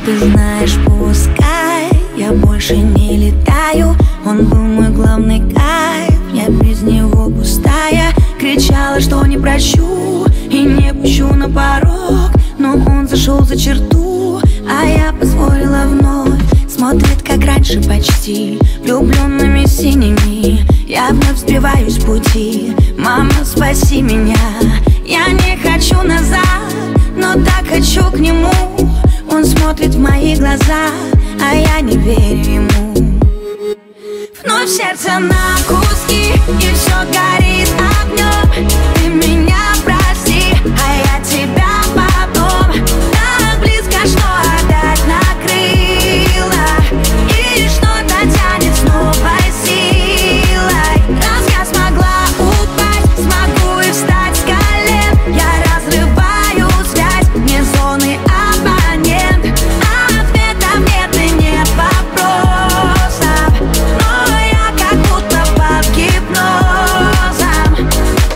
Ты знаешь, пускай я больше не летаю. Он был мой главный кайф, я без него пустая. Кричала, что не прощу и не пущу на порог, но он зашел за черту, а я позволила вновь. Смотрит, как раньше почти, влюбленными синими. Я вновь сбиваюсь с пути. Мама, спаси меня. Я не хочу назад, но так хочу к нему. Он смотрит в мои глаза, а я не верю ему. Вновь сердце на куски, и все горит огнем. Ты меня прости, а я тебя потом. Так близко, что опять накрыло, и что-то тянет с новой силой. Раз я смогла упасть, смогу и встать с колен. Я разрываю связь, мне зоны абонент. Ответов нет и нет вопросов, но я как будто под гипнозом.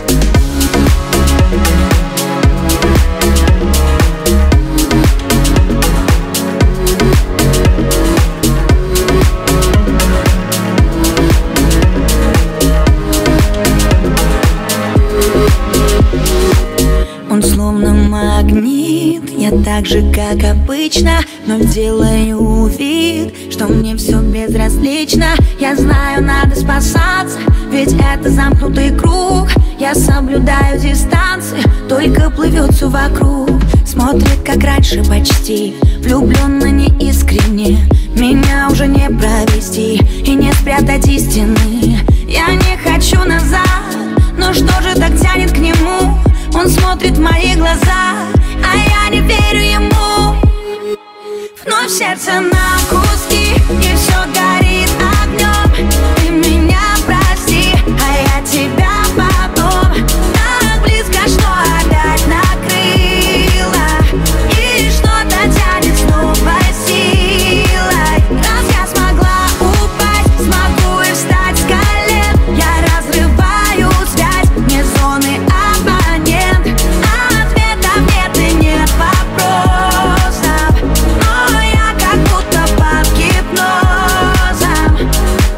Он словно магнит, я так же, как обычно, но делаю вид, что мне все безразлично. Я знаю, надо спасаться, ведь это замкнутый круг. Я соблюдаю дистанции, только плывет все вокруг. Смотрит, как раньше почти, влюбленно неискренне. Меня уже не провести и не спрятать истины. Я не хочу назад, но что же так тянет к нему? Он смотрит в мои глаза, а я не верю ему. Вновь сердце на куски, и все горит огнем. Ты меня прости, а я тебя потом. Так близко, что опять накрыло, и что-то тянет с новой силой. Раз я смогла упасть, смогу и встать с колен. Я разрываю связь, мне зоны абонент. Ответов нет и нет вопросов, но я как будто под гипнозом.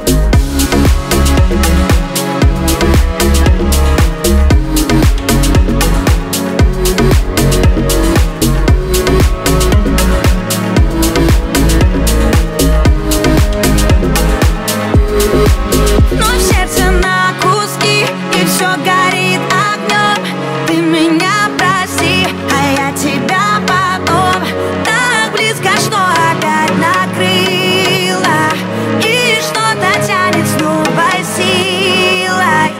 Вновь сердце на куски, и все горит огнем. Ты меня прости, а я тебя потом. Так близко, что опять накрыло, и что-то тянет с новой силой.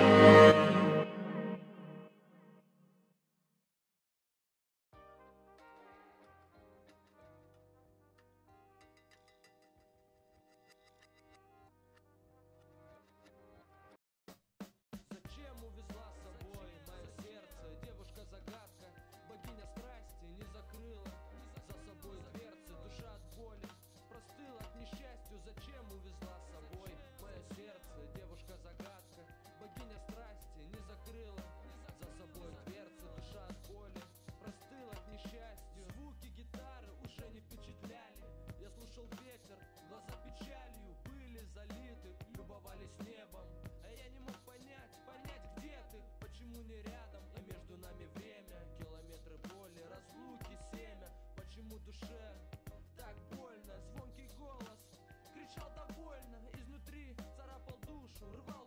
Зачем увезла с собой мое сердце? Девушка-загадка, богиня страсти не закрыла за собой дверцы. Душа от боли простыла к несчастью. Зачем увезла с собой мое сердце? Девушка-загадка, богиня страсти не закрыла за собой дверцы. Душа от боли простыла к несчастью. Звуки гитары уже не впечатляли. Я слушал ветер, глаза печалью были залиты, любовались небом. А я не мог понять, где ты, почему не рядом. И между нами время, километры боли, разлуки семя. Почему душе так больно? Звонкий голос кричал довольно, изнутри царапал душу, рвал